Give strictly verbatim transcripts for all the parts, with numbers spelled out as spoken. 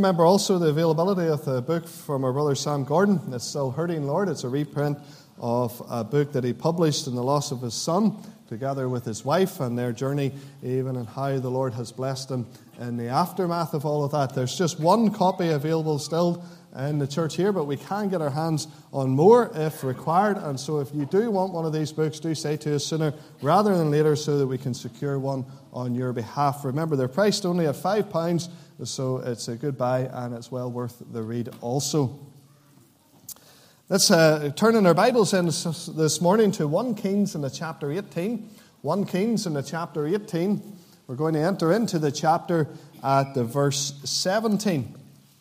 remember also the availability of the book from our brother Sam Gordon. It's Still Hurting Lord. It's a reprint of a book that he published in the loss of his son, together with his wife and their journey, even and how the Lord has blessed them in the aftermath of all of that. There's just one copy available still in the church here, but we can get our hands on more if required. And so if you do want one of these books, do say to us sooner rather than later so that we can secure one on your behalf. Remember, they're priced only at five pounds, so it's a good buy and it's well worth the read also. Let's uh, turn in our Bibles in this morning to First Kings in the chapter eighteen. First Kings in the chapter eighteen. We're going to enter into the chapter at the verse seventeen.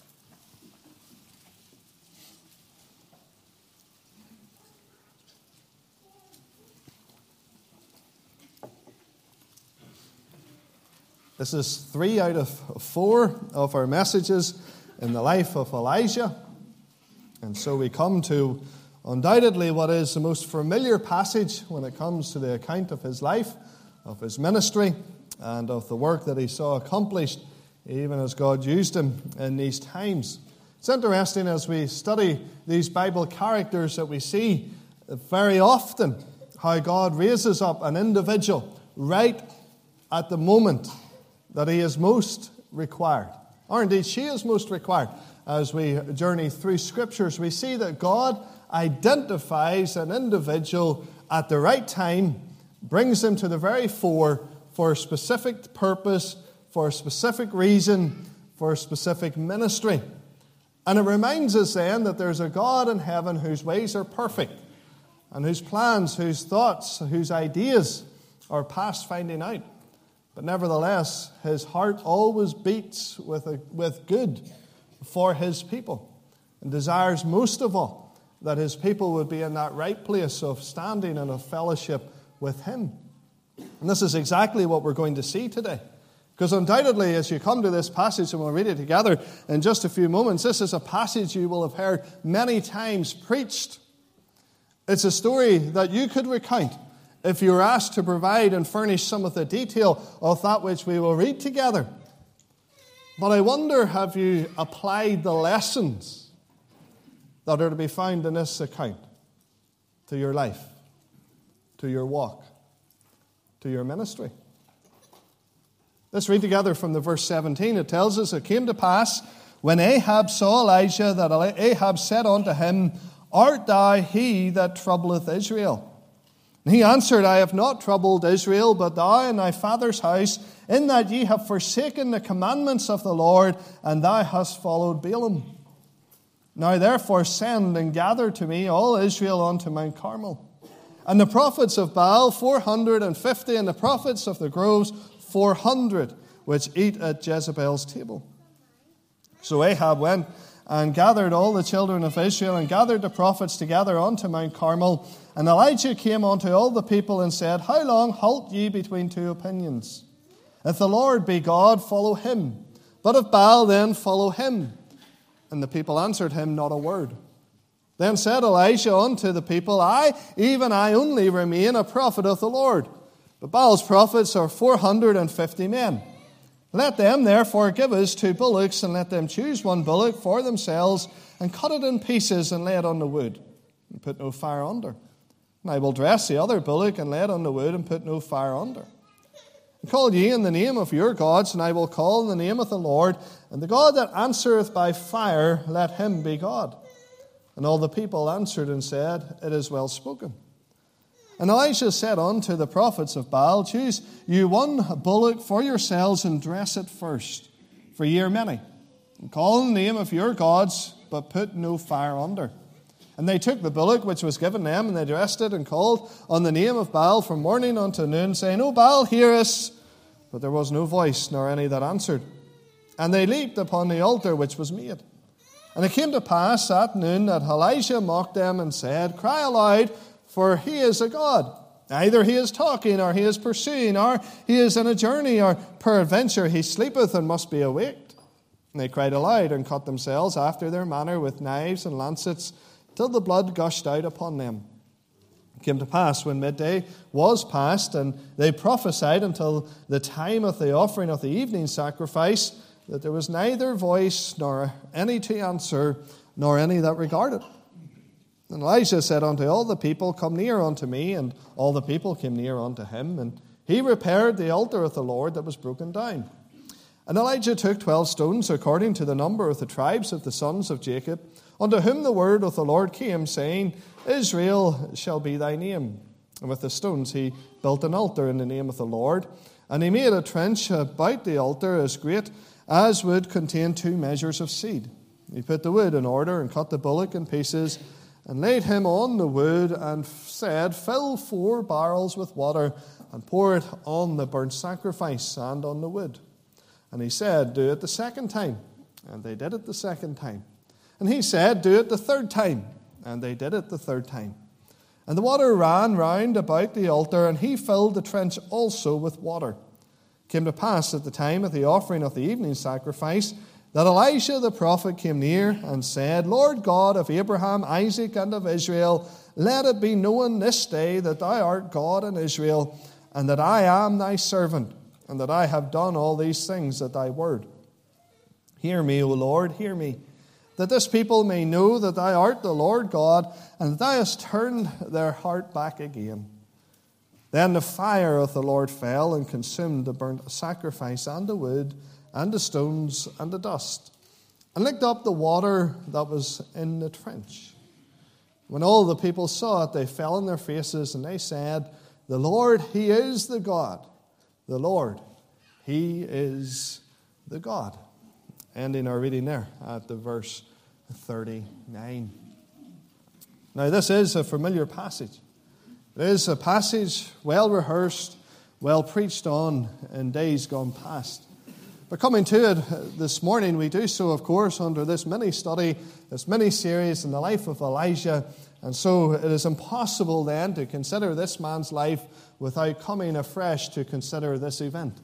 This is three out of four of our messages in the life of Elijah. And so we come to undoubtedly what is the most familiar passage when it comes to the account of his life, of his ministry, and of the work that he saw accomplished, even as God used him in these times. It's interesting as we study these Bible characters that we see very often how God raises up an individual right at the moment that he is most required, or indeed she is most required. As we journey through Scriptures, we see that God identifies an individual at the right time, brings them to the very fore for a specific purpose, for a specific reason, for a specific ministry. And it reminds us then that there's a God in heaven whose ways are perfect, and whose plans, whose thoughts, whose ideas are past finding out. But nevertheless, his heart always beats with, a, with good for his people, and desires most of all that his people would be in that right place of standing and of fellowship with him. And this is exactly what we're going to see today. Because undoubtedly, as you come to this passage, and we'll read it together in just a few moments, this is a passage you will have heard many times preached. It's a story that you could recount if you were asked to provide and furnish some of the detail of that which we will read together. But I wonder, have you applied the lessons that are to be found in this account to your life, to your walk, to your ministry? Let's read together from the verse seventeen. It tells us, it came to pass, when Ahab saw Elijah, that Ahab said unto him, Art thou he that troubleth Israel? And he answered, I have not troubled Israel, but thou and thy father's house, in that ye have forsaken the commandments of the Lord, and thou hast followed Balaam. Now therefore send and gather to me all Israel unto Mount Carmel. And the prophets of Baal four hundred and fifty, and the prophets of the groves four hundred, which eat at Jezebel's table. So Ahab went and gathered all the children of Israel, and gathered the prophets together unto Mount Carmel. And Elijah came unto all the people and said, How long halt ye between two opinions? If the Lord be God, follow him. But if Baal, then follow him. And the people answered him not a word. Then said Elijah unto the people, I, even I only remain a prophet of the Lord. But Baal's prophets are four hundred and fifty men. Let them therefore give us two bullocks, and let them choose one bullock for themselves, and cut it in pieces, and lay it on the wood, and put no fire under. And I will dress the other bullock, and lay it on the wood, and put no fire under. And call ye in the name of your gods, and I will call in the name of the Lord, and the God that answereth by fire, let him be God. And all the people answered and said, It is well spoken. And Elijah said unto the prophets of Baal, Choose you one bullock for yourselves, and dress it first, for ye are many. And call in the name of your gods, but put no fire under. And they took the bullock which was given them, and they dressed it, and called on the name of Baal from morning unto noon, saying, O Baal, hear us. But there was no voice, nor any that answered. And they leaped upon the altar which was made. And it came to pass at noon that Elijah mocked them, and said, Cry aloud, for he is a God. Either he is talking, or he is pursuing, or he is in a journey, or peradventure he sleepeth and must be awaked. And they cried aloud, and cut themselves after their manner with knives and lancets, till the blood gushed out upon them. It came to pass, when midday was past, and they prophesied until the time of the offering of the evening sacrifice, that there was neither voice nor any to answer, nor any that regarded. And Elijah said unto all the people, Come near unto me. And all the people came near unto him. And he repaired the altar of the Lord that was broken down. And Elijah took twelve stones, according to the number of the tribes of the sons of Jacob, unto whom the word of the Lord came, saying, Israel shall be thy name. And with the stones he built an altar in the name of the Lord. And he made a trench about the altar as great as would contain two measures of seed. He put the wood in order and cut the bullock in pieces, and laid him on the wood, and said, Fill four barrels with water, and pour it on the burnt sacrifice and on the wood. And he said, Do it the second time. And they did it the second time. And he said, Do it the third time. And they did it the third time. And the water ran round about the altar, and he filled the trench also with water. It came to pass at the time of the offering of the evening sacrifice, that Elisha the prophet came near and said, Lord God of Abraham, Isaac, and of Israel, let it be known this day that thou art God in Israel, and that I am thy servant, and that I have done all these things at thy word. Hear me, O Lord, hear me, that this people may know that thou art the Lord God, and that thou hast turned their heart back again. Then the fire of the Lord fell and consumed the burnt sacrifice and the wood, and the stones, and the dust, and licked up the water that was in the trench. When all the people saw it, they fell on their faces, and they said, The Lord, he is the God. The Lord, he is the God. Ending our reading there at the verse thirty-nine. Now, this is a familiar passage. It is a passage well rehearsed, well preached on in days gone past. But coming to it this morning, we do so, of course, under this mini-study, this mini-series in the life of Elijah. And so it is impossible then to consider this man's life without coming afresh to consider this event.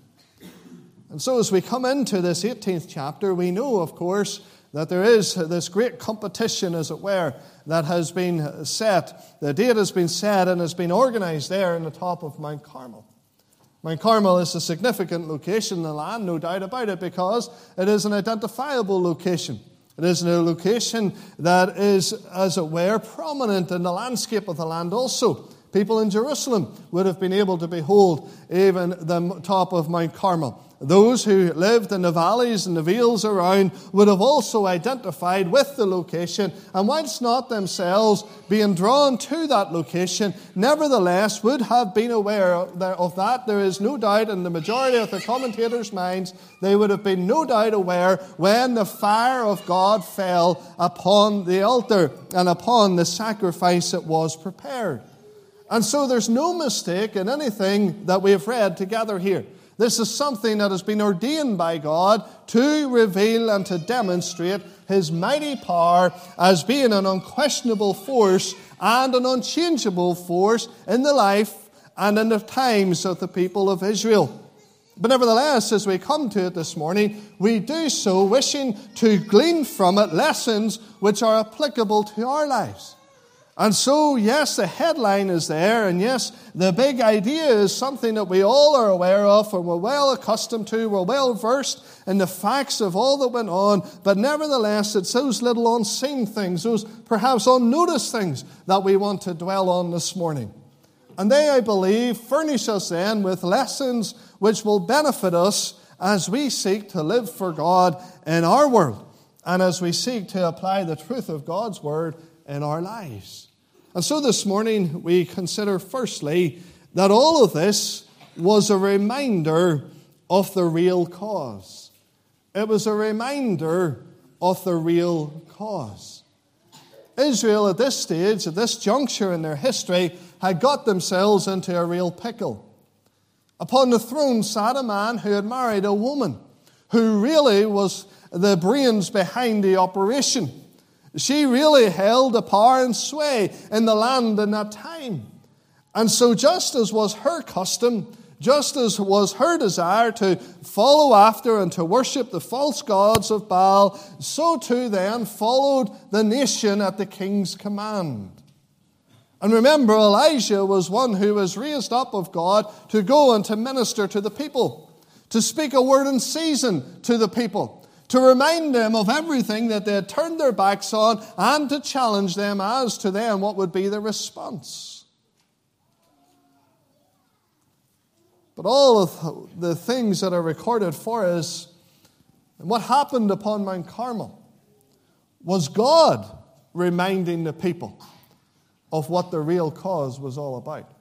And so as we come into this eighteenth chapter, we know, of course, that there is this great competition, as it were, that has been set. The date has been set and has been organized there in the top of Mount Carmel. Mount Carmel is a significant location in the land, no doubt about it, because it is an identifiable location. It is a location that is, as it were, prominent in the landscape of the land also. People in Jerusalem would have been able to behold even the top of Mount Carmel. Those who lived in the valleys and the vales around would have also identified with the location, and whilst not themselves being drawn to that location, nevertheless would have been aware of that. There is no doubt in the majority of the commentators' minds, they would have been no doubt aware when the fire of God fell upon the altar and upon the sacrifice that was prepared. And so there's no mistake in anything that we have read together here. This is something that has been ordained by God to reveal and to demonstrate his mighty power as being an unquestionable force and an unchangeable force in the life and in the times of the people of Israel. But nevertheless, as we come to it this morning, we do so wishing to glean from it lessons which are applicable to our lives. And so, yes, the headline is there, and yes, the big idea is something that we all are aware of and we're well accustomed to, we're well versed in the facts of all that went on, but nevertheless, it's those little unseen things, those perhaps unnoticed things that we want to dwell on this morning. And they, I believe, furnish us then with lessons which will benefit us as we seek to live for God in our world, and as we seek to apply the truth of God's word in our lives. And so this morning we consider firstly that all of this was a reminder of the real cause. It was a reminder of the real cause. Israel at this stage, at this juncture in their history, had got themselves into a real pickle. Upon the throne sat a man who had married a woman who really was the brains behind the operation. She really held the power and sway in the land in that time. And so just as was her custom, just as was her desire to follow after and to worship the false gods of Baal, so too then followed the nation at the king's command. And remember, Elijah was one who was raised up of God to go and to minister to the people, to speak a word in season to the people, to remind them of everything that they had turned their backs on, and to challenge them as to then what would be the response. But all of the things that are recorded for us, and what happened upon Mount Carmel, was God reminding the people of what the real cause was all about,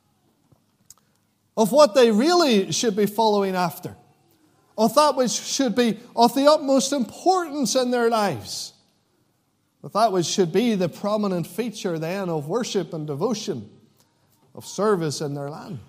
of what they really should be following after, of that which should be of the utmost importance in their lives, of that which should be the prominent feature then of worship and devotion, of service in their land.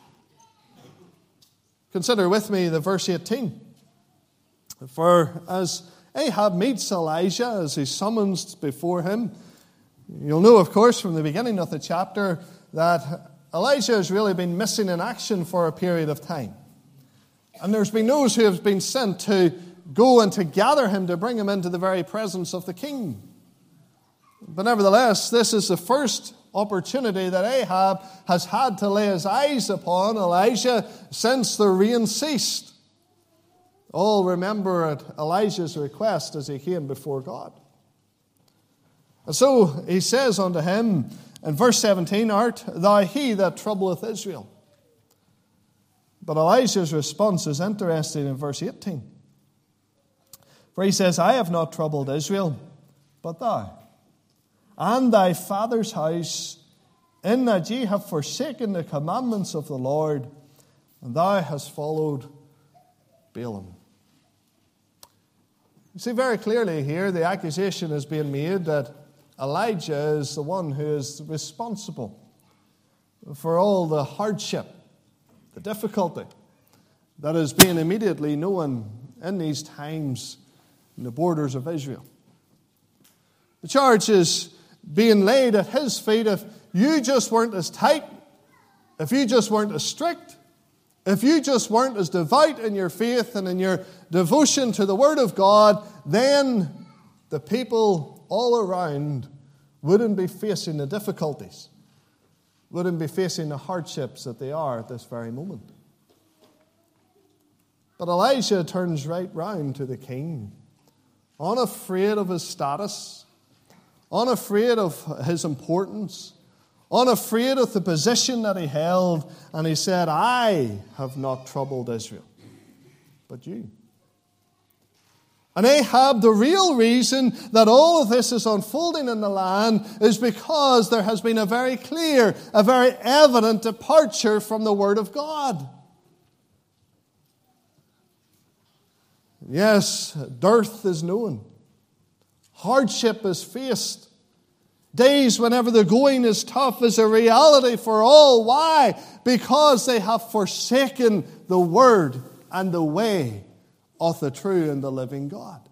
Consider with me the verse eighteen. For as Ahab meets Elijah as he's summoned before him, you'll know, of course, from the beginning of the chapter that Elijah has really been missing in action for a period of time. And there's been those who have been sent to go and to gather him to bring him into the very presence of the king. But nevertheless, this is the first opportunity that Ahab has had to lay his eyes upon Elijah since the rain ceased. All remember at Elijah's request as he came before God. And so he says unto him in verse seventeen, Art thou he that troubleth Israel? But Elijah's response is interesting in verse eighteen. For he says, I have not troubled Israel, but thou, and thy father's house, in that ye have forsaken the commandments of the Lord, and thou hast followed Balaam. You see very clearly here the accusation is being made that Elijah is the one who is responsible for all the hardship, the difficulty that is being immediately known in these times in the borders of Israel. The charge is being laid at his feet. If you just weren't as tight, if you just weren't as strict, if you just weren't as devout in your faith and in your devotion to the Word of God, then the people all around wouldn't be facing the difficulties, wouldn't be facing the hardships that they are at this very moment. But Elijah turns right round to the king, unafraid of his status, unafraid of his importance, unafraid of the position that he held, and he said, I have not troubled Israel, but you. And Ahab, the real reason that all of this is unfolding in the land is because there has been a very clear, a very evident departure from the Word of God. Yes, dearth is known. Hardship is faced. Days whenever the going is tough is a reality for all. Why? Because they have forsaken the Word and the way of the true and the living God.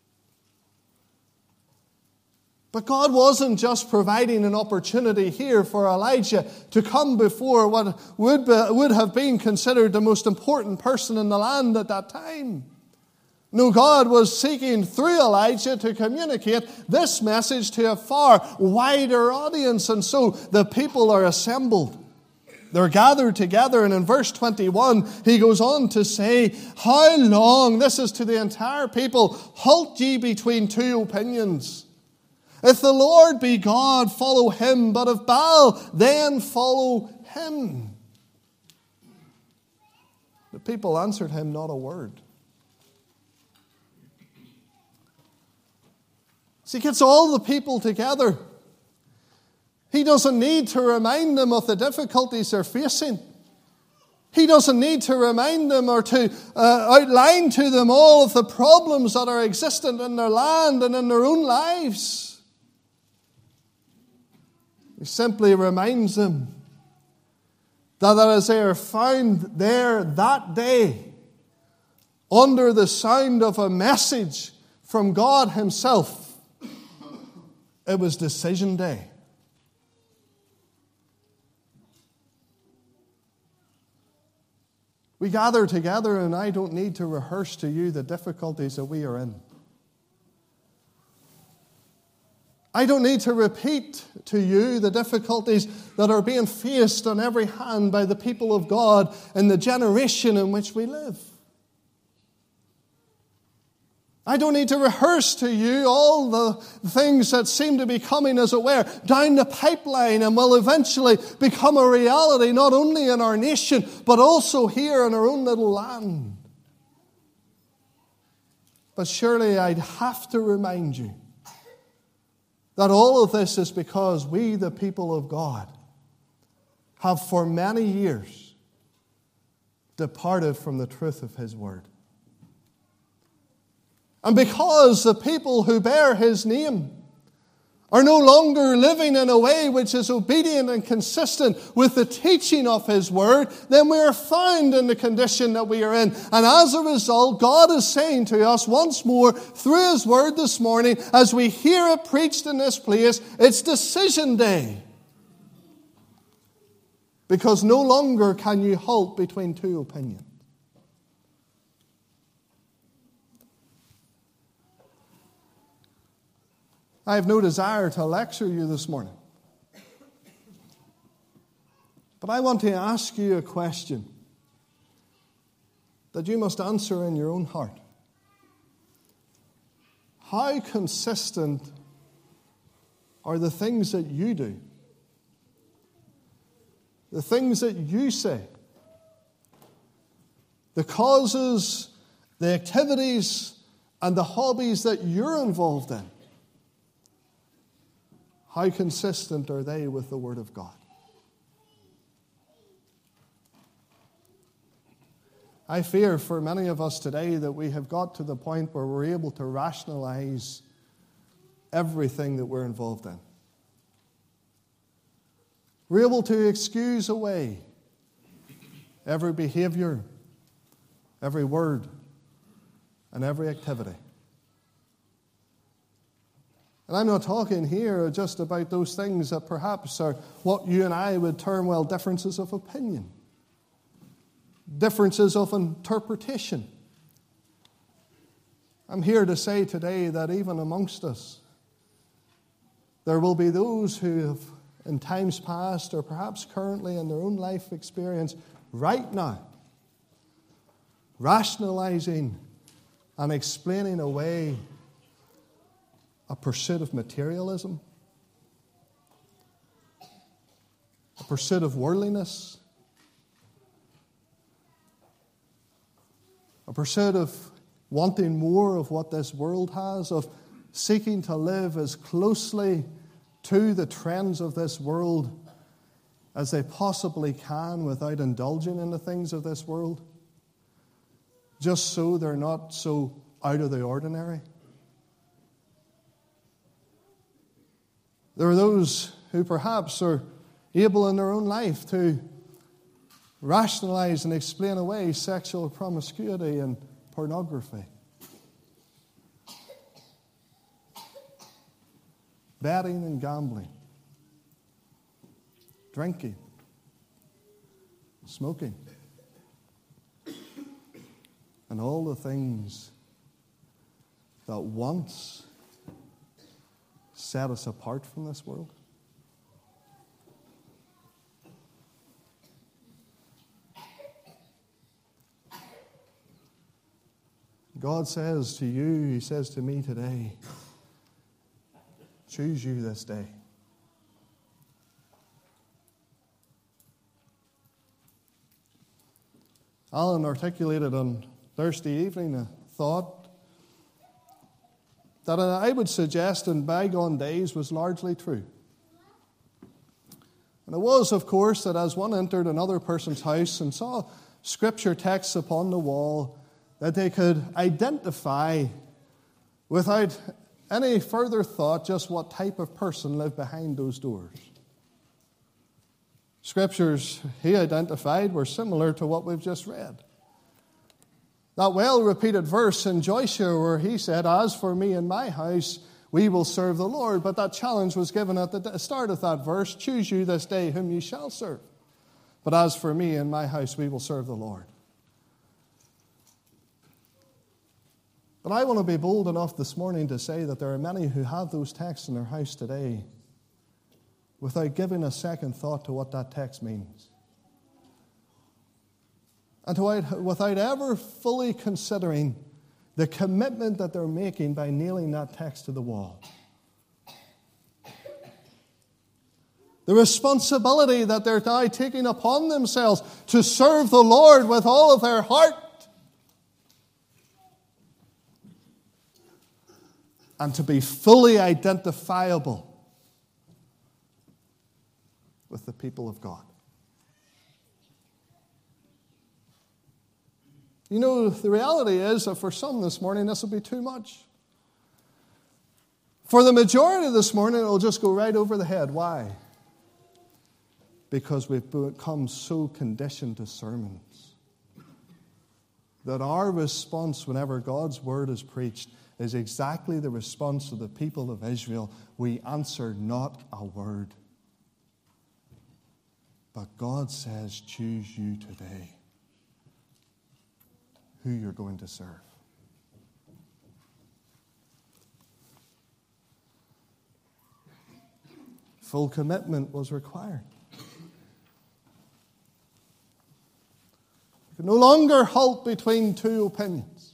But God wasn't just providing an opportunity here for Elijah to come before what would, be, would have been considered the most important person in the land at that time. No, God was seeking through Elijah to communicate this message to a far wider audience. And so the people are assembled. They're gathered together. And in verse twenty-one, he goes on to say, how long, this is to the entire people, halt ye between two opinions. If the Lord be God, follow him. But if Baal, then follow him. The people answered him not a word. So he gets all the people together. He doesn't need to remind them of the difficulties they're facing. He doesn't need to remind them or to uh, outline to them all of the problems that are existent in their land and in their own lives. He simply reminds them that as they are found there that day, under the sound of a message from God himself, it was decision day. We gather together, and I don't need to rehearse to you the difficulties that we are in. I don't need to repeat to you the difficulties that are being faced on every hand by the people of God in the generation in which we live. I don't need to rehearse to you all the things that seem to be coming, as it were, down the pipeline and will eventually become a reality not only in our nation, but also here in our own little land. But surely I'd have to remind you that all of this is because we, the people of God, have for many years departed from the truth of His Word. And because the people who bear His name are no longer living in a way which is obedient and consistent with the teaching of His Word, then we are found in the condition that we are in. And as a result, God is saying to us once more through His Word this morning, as we hear it preached in this place, it's decision day. Because no longer can you halt between two opinions. I have no desire to lecture you this morning. But I want to ask you a question that you must answer in your own heart. How consistent are the things that you do? The things that you say? The causes, the activities, and the hobbies that you're involved in? How consistent are they with the Word of God? I fear for many of us today that we have got to the point where we're able to rationalize everything that we're involved in. We're able to excuse away every behavior, every word, and every activity. And I'm not talking here just about those things that perhaps are what you and I would term, well, differences of opinion, differences of interpretation. I'm here to say today that even amongst us, there will be those who have, in times past or perhaps currently in their own life experience, right now, rationalizing and explaining away a pursuit of materialism, a pursuit of worldliness, a pursuit of wanting more of what this world has, of seeking to live as closely to the trends of this world as they possibly can without indulging in the things of this world, just so they're not so out of the ordinary. There are those who perhaps are able in their own life to rationalize and explain away sexual promiscuity and pornography, betting and gambling, drinking, smoking, and all the things that once set us apart from this world. God says to you, He says to me today, choose you this day. Alan articulated on Thursday evening a thought that I would suggest in bygone days was largely true. And it was, of course, that as one entered another person's house and saw scripture texts upon the wall, that they could identify without any further thought just what type of person lived behind those doors. Scriptures he identified were similar to what we've just read. That well-repeated verse in Joshua where he said, "As for me and my house, we will serve the Lord." But that challenge was given at the start of that verse, "Choose you this day whom you shall serve. But as for me and my house, we will serve the Lord." But I want to be bold enough this morning to say that there are many who have those texts in their house today without giving a second thought to what that text means. And to, without ever fully considering The commitment that they're making by nailing that text to the wall. The responsibility that they're now taking upon themselves to serve the Lord with all of their heart. And to be fully identifiable with the people of God. You know, the reality is that for some this morning, this will be too much. For the majority this morning, it will just go right over the head. Why? Because we've become so conditioned to sermons that our response whenever God's word is preached is exactly the response of the people of Israel. We answer not a word. But God says, choose you today who you're going to serve. Full commitment was required. You can no longer halt between two opinions.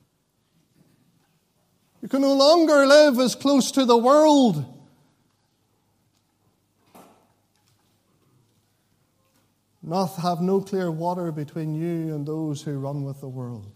You can no longer live as close to the world not have no clear water between you and those who run with the world.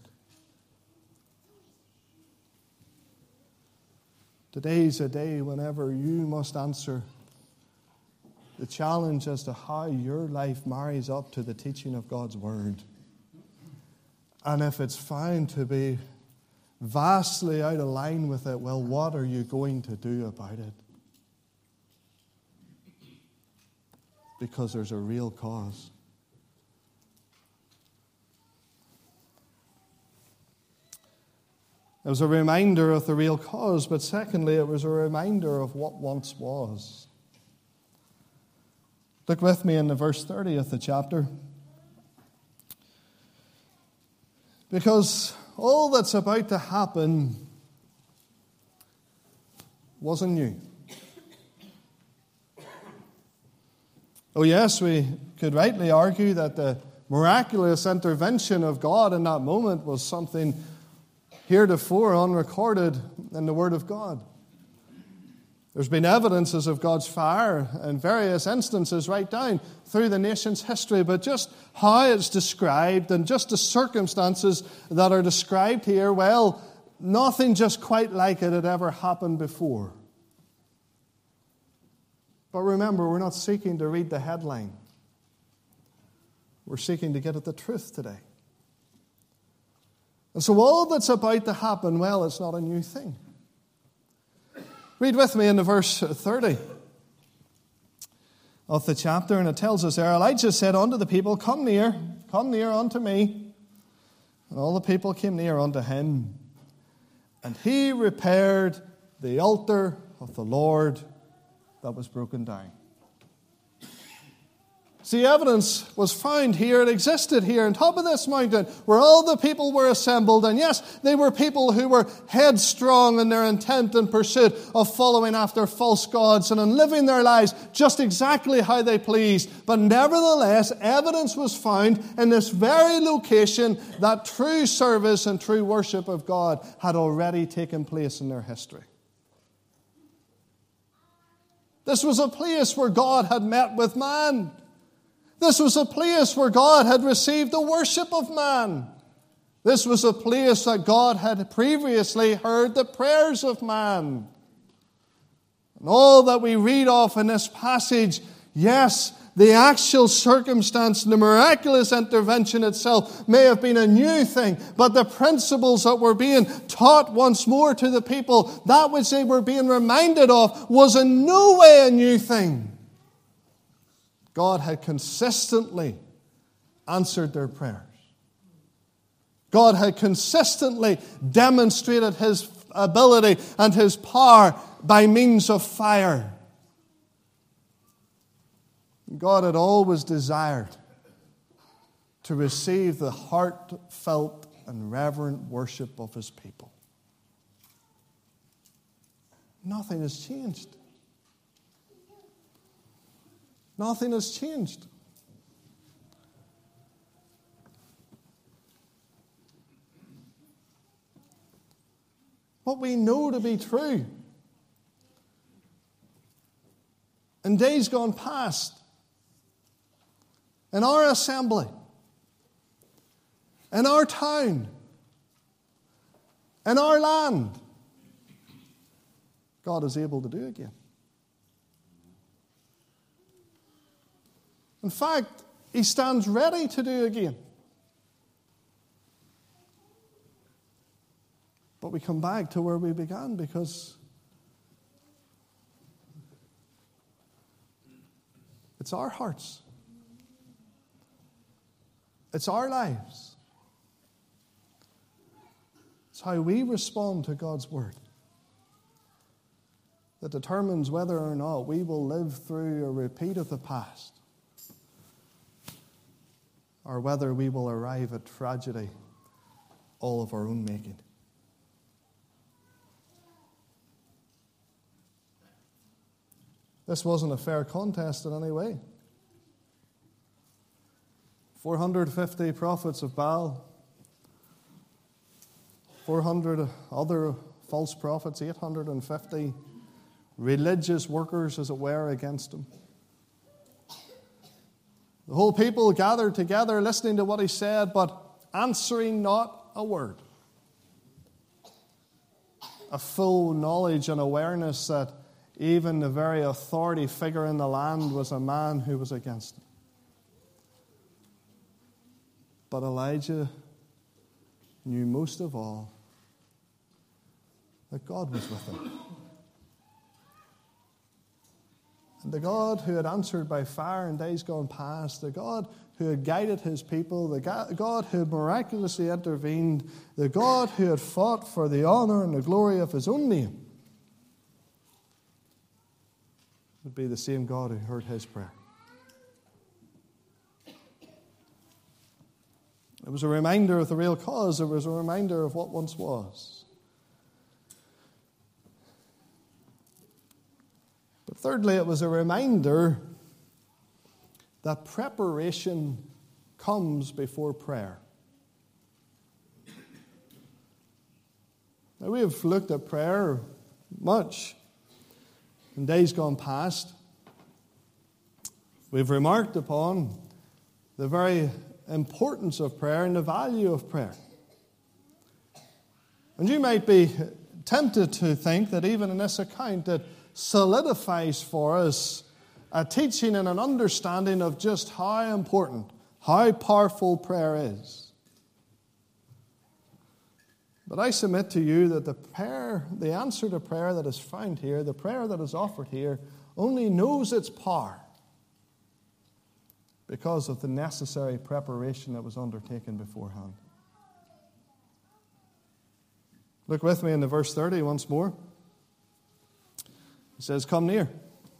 Today's a day whenever you must answer the challenge as to how your life marries up to the teaching of God's word. And if it's found to be vastly out of line with it, well, what are you going to do about it? Because there's a real cause. It was a reminder of the real cause, but secondly, it was a reminder of what once was. Look with me in the verse thirty of the chapter. Because all that's about to happen wasn't new. Oh yes, we could rightly argue that the miraculous intervention of God in that moment was something heretofore unrecorded in the Word of God. There's been evidences of God's fire in various instances right down through the nation's history, but just how it's described and just the circumstances that are described here, well, nothing just quite like it had ever happened before. But remember, we're not seeking to read the headline. We're seeking to get at the truth today. And so all that's about to happen, well, it's not a new thing. Read with me in the verse thirty of the chapter, and it tells us there, Elijah said unto the people, Come near, come near unto me. And all the people came near unto him. And he repaired the altar of the Lord that was broken down. See, evidence was found here. It existed here on top of this mountain where all the people were assembled. And yes, they were people who were headstrong in their intent and pursuit of following after false gods and in living their lives just exactly how they pleased. But nevertheless, evidence was found in this very location that true service and true worship of God had already taken place in their history. This was a place where God had met with man. This was a place where God had received the worship of man. This was a place that God had previously heard the prayers of man. And all that we read of in this passage, yes, the actual circumstance and the miraculous intervention itself may have been a new thing, but the principles that were being taught once more to the people, that which they were being reminded of, was in no way a new thing. God had consistently answered their prayers. God had consistently demonstrated His ability and His power by means of fire. God had always desired to receive the heartfelt and reverent worship of His people. Nothing has changed. Nothing has changed. what we know to be true. In days gone past, in our assembly, in our town, in our land, God is able to do again. In fact, He stands ready to do again. But we come back to where we began, because it's our hearts. It's our lives. It's how we respond to God's word that determines whether or not we will live through a repeat of the past, or whether we will arrive at tragedy all of our own making. This wasn't a fair contest in any way. four hundred fifty prophets of Baal, four hundred other false prophets, eight hundred fifty religious workers, as it were, against him. The whole people gathered together, listening to what he said, but answering not a word. A full knowledge and awareness that even the very authority figure in the land was a man who was against him. But Elijah knew most of all that God was with him. And the God who had answered by fire in days gone past, the God who had guided his people, the God who had miraculously intervened, the God who had fought for the honor and the glory of his own name, would be the same God who heard his prayer. It was a reminder of the real cause. It was a reminder of what once was. But thirdly, it was a reminder that preparation comes before prayer. Now, we have looked at prayer much in days gone past. We've remarked upon the very importance of prayer and the value of prayer. And you might be tempted to think that even in this account it solidifies for us a teaching and an understanding of just how important, how powerful prayer is. But I submit to you that the prayer, the answer to prayer that is found here, the prayer that is offered here, only knows its power because of the necessary preparation that was undertaken beforehand. Look with me in the verse thirty once more. He says, "Come near."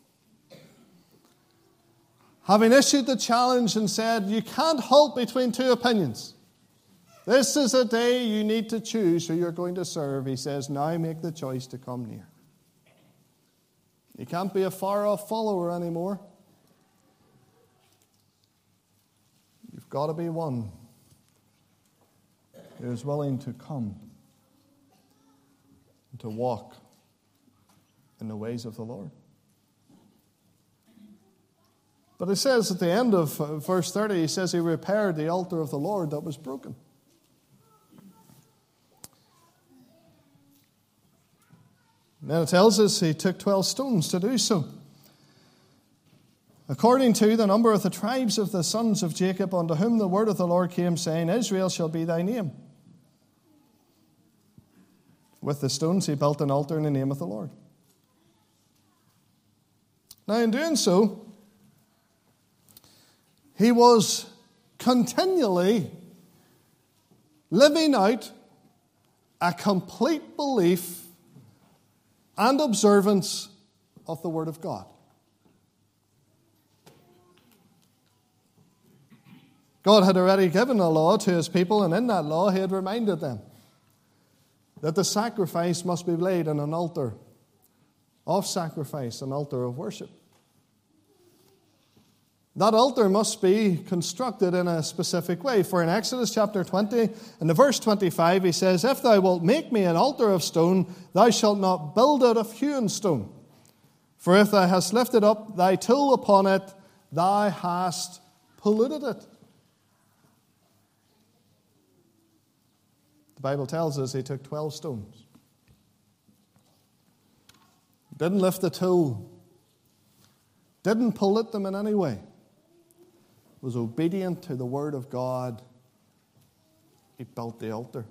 Having issued the challenge and said, you can't halt between two opinions. This is a day you need to choose who you're going to serve. He says, now make the choice to come near. You can't be a far-off follower anymore. You've got to be one who is willing to come and to walk in the ways of the Lord. But it says at the end of verse thirty, he says he repaired the altar of the Lord that was broken. Then it tells us he took twelve stones to do so, according to the number of the tribes of the sons of Jacob, unto whom the word of the Lord came, saying, Israel shall be thy name. With the stones he built an altar in the name of the Lord. Now in doing so, he was continually living out a complete belief and observance of the Word of God. God had already given a law to his people, and in that law he had reminded them that the sacrifice must be laid on an altar of sacrifice, an altar of worship. That altar must be constructed in a specific way. For in Exodus chapter twenty, in the verse twenty-five, he says, "If thou wilt make me an altar of stone, thou shalt not build it of hewn stone. For if thou hast lifted up thy tool upon it, thou hast polluted it." The Bible tells us he took twelve stones. Didn't lift the tool. Didn't pollute them in any way. Was obedient to the word of God. He built the altar.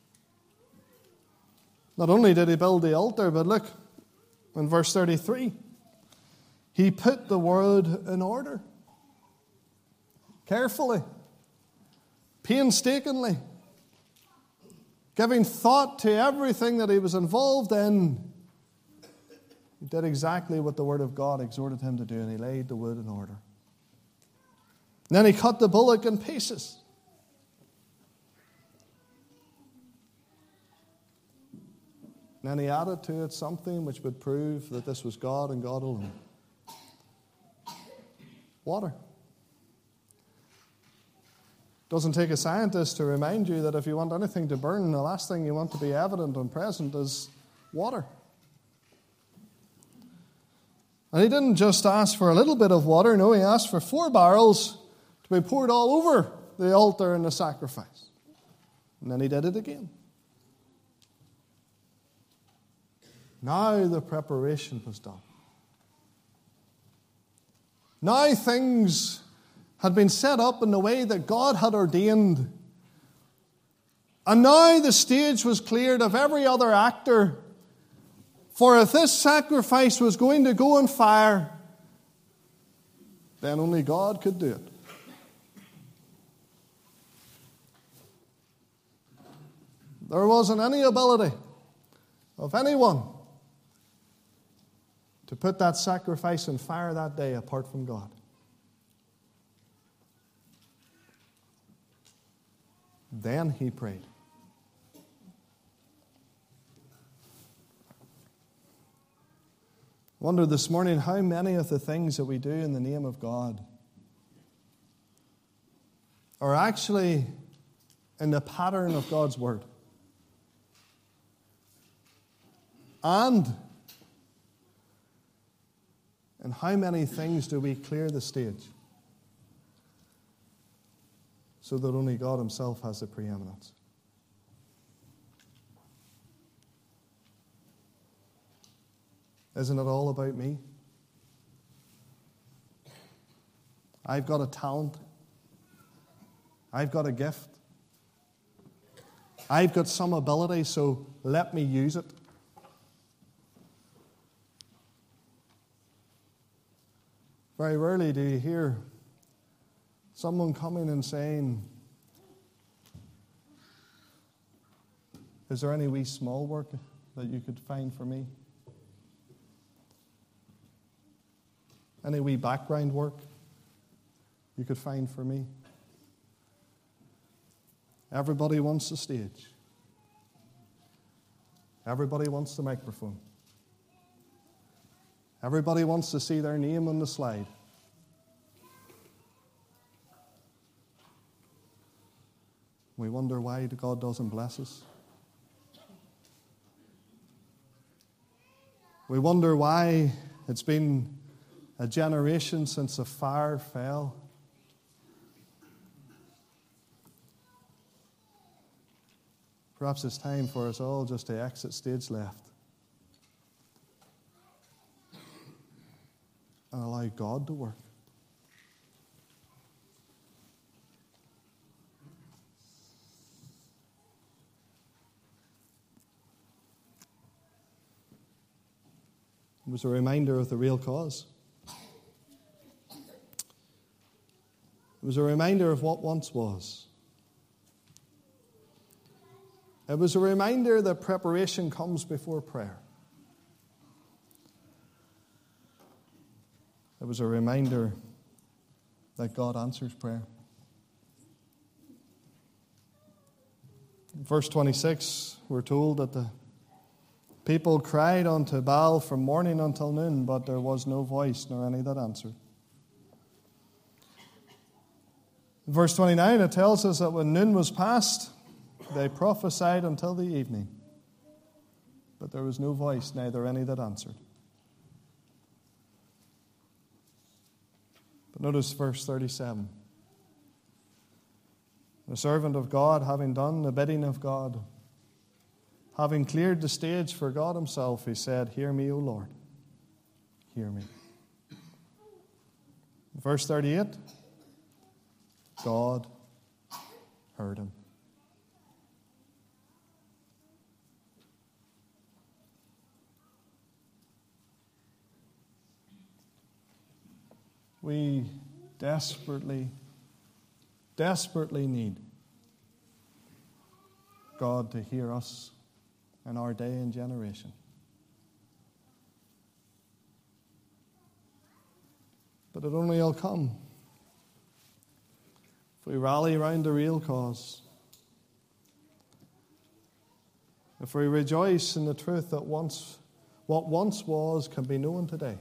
Not only did he build the altar, but look, in verse thirty-three, he put the word in order. Carefully, painstakingly, giving thought to everything that he was involved in. He did exactly what the word of God exhorted him to do, and he laid the wood in order. And then he cut the bullock in pieces. And then he added to it something which would prove that this was God and God alone. Water. Doesn't take a scientist to remind you that if you want anything to burn, the last thing you want to be evident and present is water. And he didn't just ask for a little bit of water. No, he asked for four barrels to be poured all over the altar and the sacrifice. And then he did it again. Now the preparation was done. Now things had been set up in the way that God had ordained. And now the stage was cleared of every other actor. For if this sacrifice was going to go on fire, then only God could do it. There wasn't any ability of anyone to put that sacrifice on fire that day apart from God. Then he prayed. I wonder this morning how many of the things that we do in the name of God are actually in the pattern of God's word. And in how many things do we clear the stage so that only God himself has the preeminence? Isn't it all about me? I've got a talent. I've got a gift. I've got some ability, so let me use it. Very rarely do you hear someone coming and saying, "Is there any wee small work that you could find for me? Any wee background work you could find for me?" Everybody wants the stage. Everybody wants the microphone. Everybody wants to see their name on the slide. We wonder why God doesn't bless us. We wonder why it's been a generation since the fire fell. Perhaps it's time for us all just to exit stage left and allow God to work. It was a reminder of the real cause. It was a reminder of what once was. It was a reminder that preparation comes before prayer. It was a reminder that God answers prayer. In verse twenty-six, we're told that the people cried unto Baal from morning until noon, but there was no voice nor any that answered. In verse twenty-nine, it tells us that when noon was past, they prophesied until the evening. But there was no voice, neither any that answered. But notice verse thirty-seven. The servant of God, having done the bidding of God, having cleared the stage for God himself, he said, "Hear me, O Lord, hear me." Verse thirty-eight, God heard him. We desperately, desperately need God to hear us in our day and generation. But it only will come if we rally around the real cause, if we rejoice in the truth that once, what once was can be known today.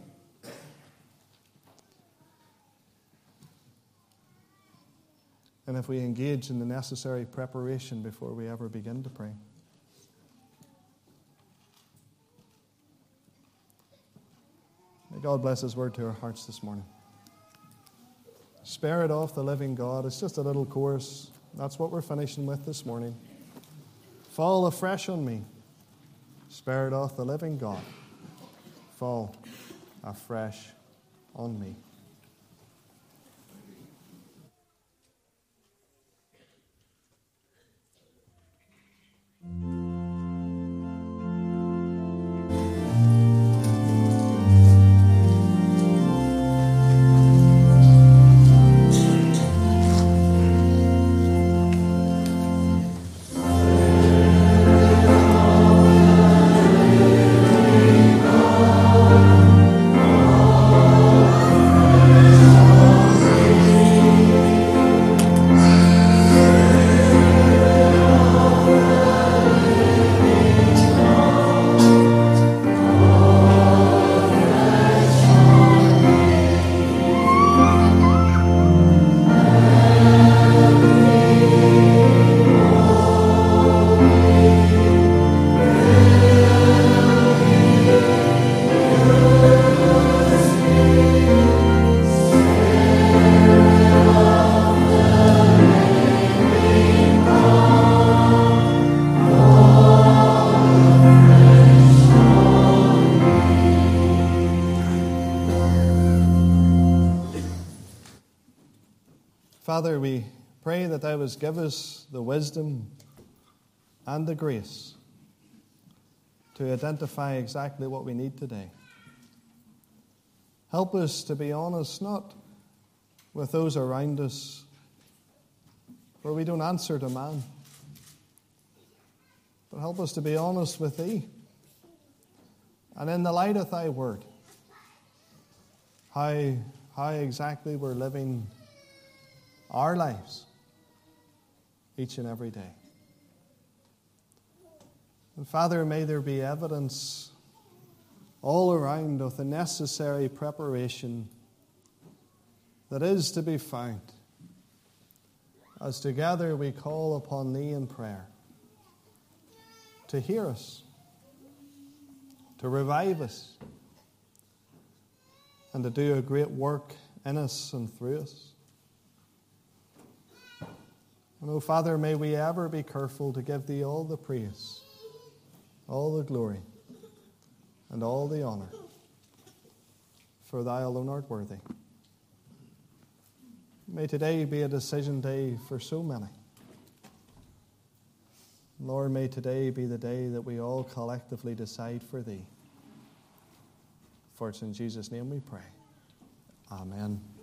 And if we engage in the necessary preparation before we ever begin to pray. May God bless his word to our hearts this morning. Spirit of the living God. It's just a little chorus. That's what we're finishing with this morning. Fall afresh on me, Spirit of the living God. Fall afresh on me. Father, we pray that thou wouldst give us the wisdom and the grace to identify exactly what we need today. Help us to be honest, not with those around us, for we don't answer to man, but help us to be honest with thee. And in the light of thy word, how, how exactly we're living our lives each and every day. And Father, may there be evidence all around of the necessary preparation that is to be found as together we call upon thee in prayer to hear us, to revive us, and to do a great work in us and through us. And, oh, Father, may we ever be careful to give thee all the praise, all the glory, and all the honor, for thou alone art worthy. May today be a decision day for so many. Lord, may today be the day that we all collectively decide for thee. For it's in Jesus' name we pray. Amen.